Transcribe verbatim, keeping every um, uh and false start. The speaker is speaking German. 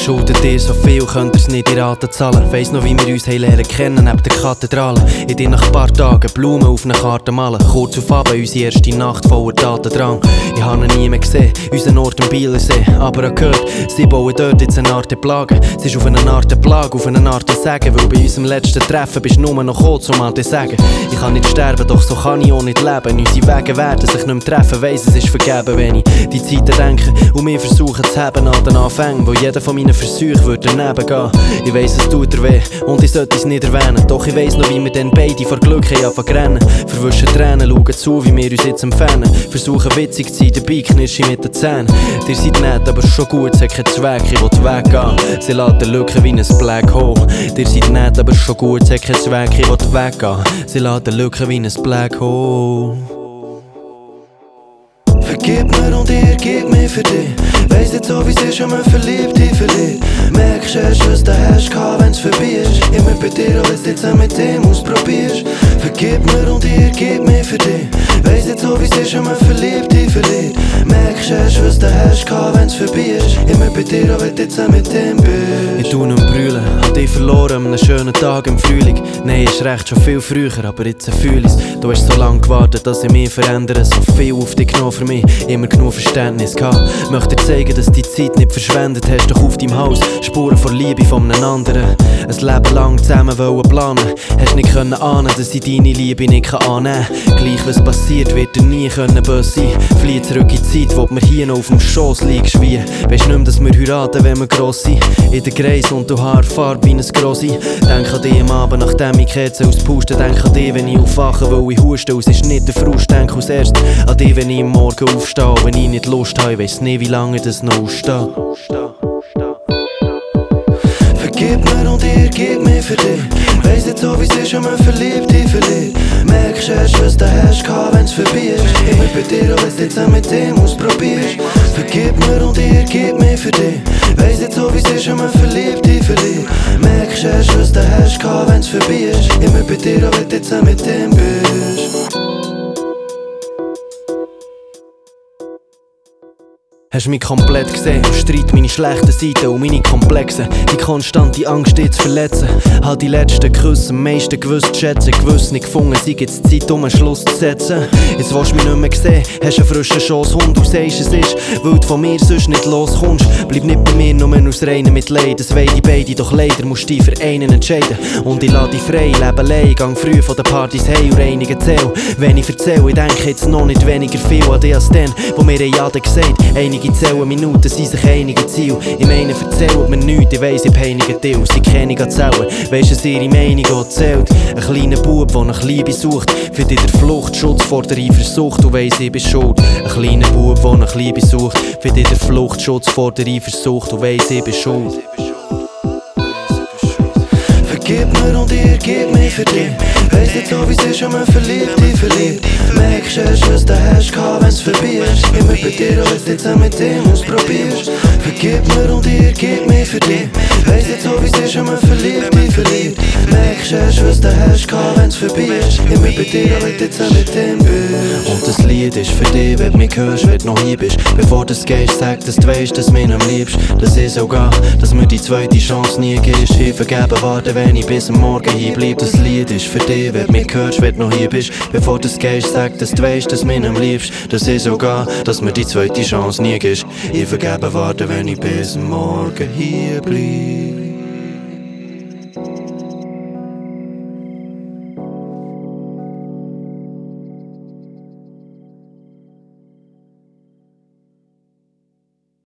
verschuldet ihr so viel, könnt ihr's nicht in Raten zahlen. Weiss noch, wie wir uns haben lernen kennen, neben der Kathedrale. In dir nach ein paar Tagen Blumen auf einer Karte malen. Kurz auf Abend, unsere erste Nacht voller Datendrang. Ich habe ihn nie mehr gesehen, unseren Ort am Bielersee. Aber ich gehört, sie bauen dort jetzt eine Art Plage. Es ist auf eine Art Plage, auf eine Art Sagen. Weil bei unserem letzten Treffen bist du nur noch gekommen, um an zu sagen. Ich kann nicht sterben, doch so kann ich auch nicht leben. Unsere Wege werden sich nicht mehr treffen, weiss, es ist vergeben, wenn ich die Zeiten denke und mir versuche zu haben an den Anfängen, wo jeder von meinen Versuchen würde daneben gehen. Ich weiss, es tut dir weh und ich sollte es nicht erwähnen. Doch ich weiss noch, wie wir dann beide vor Glück haben angefangen rennen. Verwischen Tränen, schauen zu, wie wir uns jetzt entfernen. Versuchen witzig zu sein, dabei knirsch ich mit den Zähnen. Ihr seid nett, aber schon gut, sagt kein Zweck, ich will weggehen. Sie lässt Lücken wie ein Black Hole. Ihr seid nett, aber schon gut, sagt kein Zweck, ich will weggehen. Sie lässt Lücken wie ein Black Hole. Vergib mir und ihr gebt mir für dich. Weiss jetzt so, wie's ist, wenn man verliebt in verliert. Merkst erst, was du hast gehabt, wenn's vorbei ist. Immer bei dir, auch wenn's jetzt mit dem ausprobierst. Vergib mir und ihr gebt mir für dich. Weiss jetzt so, wie's ist, wenn man verliebt in verliert. Merkst erst, was du hast gehabt, wenn's vorbei ist. Immer bei dir, auch wenn du jetzt mit dem bist. Ich tu nicht brüllen, hab dich verloren an einem schönen Tag im Frühling. Nein, ist recht, schon viel früher, aber jetzt fühl ich's. Du hast so lange gewartet, dass ich mich verändere. So viel auf dich genommen für mich, immer genug Verständnis gehabt. Möchte dir zeigen, dass du die Zeit nicht verschwendet hast. Doch auf deinem Haus Spuren von Liebe von einem anderen. Ein Leben lang zusammen wollen planen. Hast nicht können ahnen, dass ich deine Liebe nicht annehmen kann. Gleich was passiert, wird dir nie können böse sein. Flieh zurück in die Zeit, wo du mir hier noch auf dem Schoss liegst wie. Weisst nicht mehr, dass wir heiraten, wenn wir gross sind. In der Kreis und du Haarfarbe wie ein Grossi. Denk an dich am Abend, nachdem ich Kerzen auspuste. Denk an dich, wenn ich aufwache, weil ich huste. Es ist nicht der Frust, denk als erst an dich, wenn ich am Morgen aufstehe. Wenn ich nicht Lust habe, ich weiss nicht, wie lange das noch aussteht. Vergib mir und ihr gebt mir für dich. Weiss jetzt so, wie's ist, wenn man verliebt in verliert. Merkst erst, was du hast gehabt, wenn's vorbei ist. Immer bei dir, auch wenn's jetzt mit dem ausprobierst. Vergib mir und ihr gebt mir für dich. Weiss jetzt so, wie's ist, wenn man verliebt in verliert. Merkst erst, was du hast gehabt, wenn's vorbei ist. Immer bei dir, auch wenn du jetzt mit dem bist. Hast mich komplett gesehen, im Streit meine schlechten Seiten und meine komplexen. Die konstante Angst, dich zu verletzen. Hab die letzten Küsse am meisten gewusst zu schätzen. Gewiss nicht gefunden, sei jetzt Zeit, um einen Schluss zu setzen. Jetzt willst du mich nicht mehr sehen, hast einen frischen Schosshund. Du sagst, es ist, weil du von mir sonst nicht loskommst. Bleib nicht bei mir, nur aus reinem Mitleid. Das wollen die beide, doch leider musst du dich für einen entscheiden. Und ich lass dich frei, lebe allein, gang früh von den Partys heim und einige zähl. Wenn ich erzähl, ich denke jetzt noch nicht weniger viel an dich als den, wo mir ja gesagt. Einige zählen Minuten, sind sich einige Ziel. Ich meine, erzählt mir nichts, ich weiss, ich hab einige Deals. Sie kennen ich zählen, weisst du, dass ihre Meinung auch zählt. Ein kleiner Bub, der nach Liebe sucht, für die der Flucht, Schutz vor der Eifersucht, du weiss, ich bin schuld. Ein kleiner Bub, der nach Liebe sucht, für die der Flucht, Schutz vor der Eifersucht, du weiss, ich bin schuld. Vergib mir und ihr gebt mir für dich. Weiss nicht so, wie's ist, wenn man verliebt in verliert. Merkst erst, was du hast gehabt, wenn's vorbei ist. Immer bei dir, auch wenn's jetzt mit dem ausprobierst. Vergib mir und ihr gebt mir für dich. Weiss nicht so, wie's ist, wenn man verliebt in verliert. Merkst erst, was du hast gehabt, wenn's vorbei ist. Immer bei dir, auch wenn's jetzt mit dem bist. Und das Lied ist für dich, wenn du mich hörst, wenn du noch hier bist. Bevor du gehst, sag, dass du weisst, dass du mich am liebst. Das ist sogar, dass mir die zweite Chance nie gibst. Ich vergeben warten, wenn ich bis am Morgen hier bleib. Das Lied ist für dich, wenn du mich hörst, wenn du noch hier bist. Bevor du gehst, sag, dass du weisst, dass du mich am liebst. Das ist sogar, dass mir die zweite Chance nie gibst. Ich vergeben warten, wenn ich bis am Morgen hier bleib.